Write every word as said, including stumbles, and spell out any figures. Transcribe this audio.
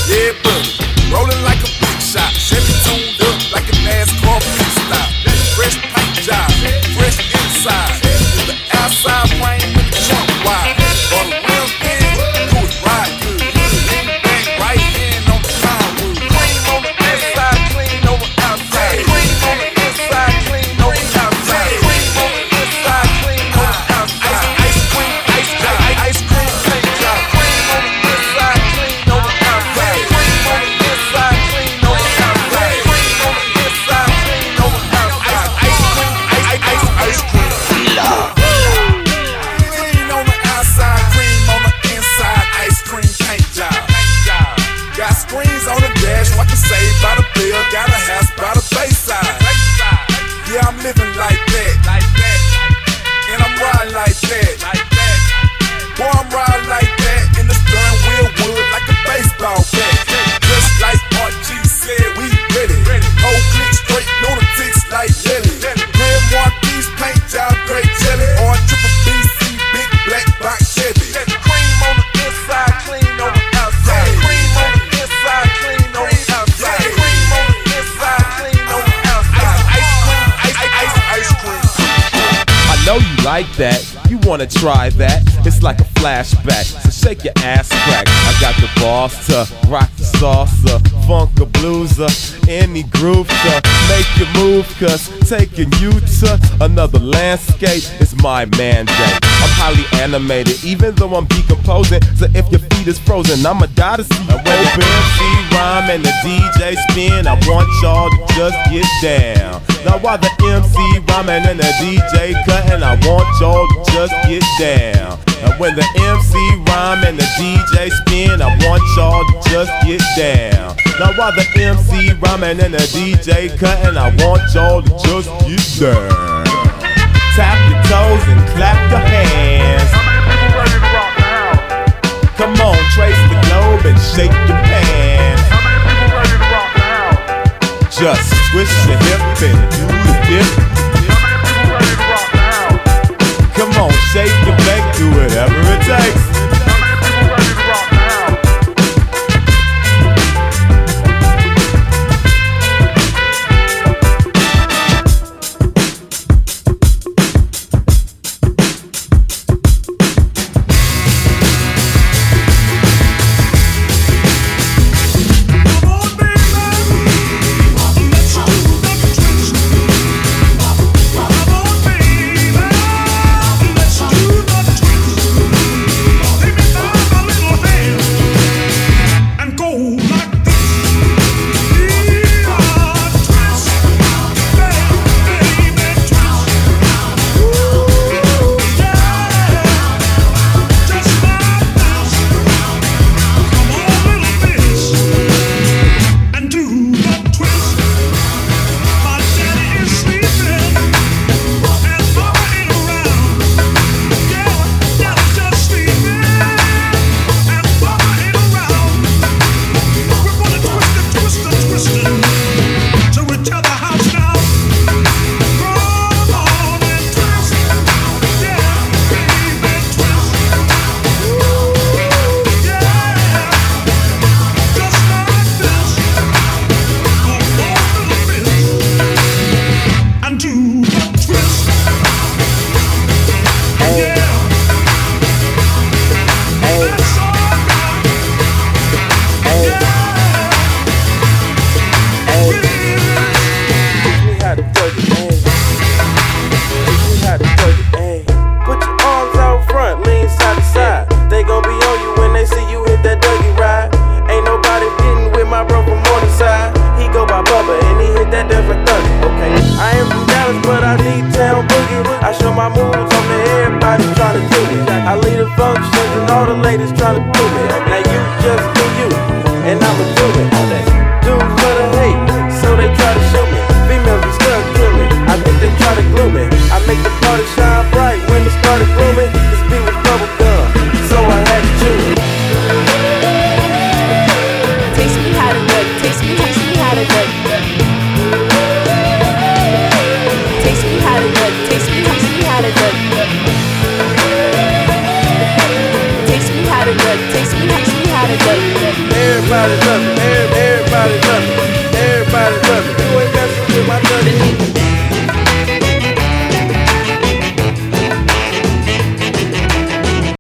Yeah, buddy, rolling like a big shot. Chevy tuned up like a NASCAR pit stop. Fresh paint job, fresh inside. The outside frame with the trunk wide. Or the rims in, do it ride good. Lean back, right hand on the plywood. Cream on the inside, clean on the outside. Cream on the inside, clean on the outside. Cream on the inside, clean on the outside. Ice cream, ice cream, ice cream paint job. Cream on the inside, clean on the outside. Cream on the inside, clean on the outside. Cream on the inside, clean on the outside. Ice cream, ice, ice, ice cream. Clean on the outside, cream on the inside. Ice cream paint job. Got screens on the dash, what can save by the bill. Got a house by the bayside. Yeah, I'm living like that. And I'm riding like that. Boy, I'm riding like that. In the steering wheel wood like a baseball bat. Just like R G said, we ready. Whole click straight, lunatics like Lily. Red Marquis paint job, great jelly. Or triple B C, big black box Chevy. Cream on the inside, clean on the outside. Cream on the inside, clean on the outside. Cream on the inside, clean on the outside. Ice cream, ice, ice, ice cream. I know you like that, you wanna try that. It's like a flashback, so shake your ass crack. I got the balls to rock the salsa, funk a blueser, any groove to make you move. Cause taking you to another landscape is my mandate. I'm highly animated, even though I'm decomposing. So if your feet is frozen, I'ma die to see you open. M C rhyme and the D J spin, I want y'all to just get down. Now while the M C rhyming and the D J cutting, I want y'all to just get down. And when the M C rhyme and the D J spin, I want y'all to just get down. Now while the M C rhyming and the D J cutting, I want y'all to just get down. Tap your toes and clap your hands. Come on, trace the globe and shake your pants. Just twist your hip and do the dip. Come on, shake your back, do whatever it takes. Everybody love it. Everybody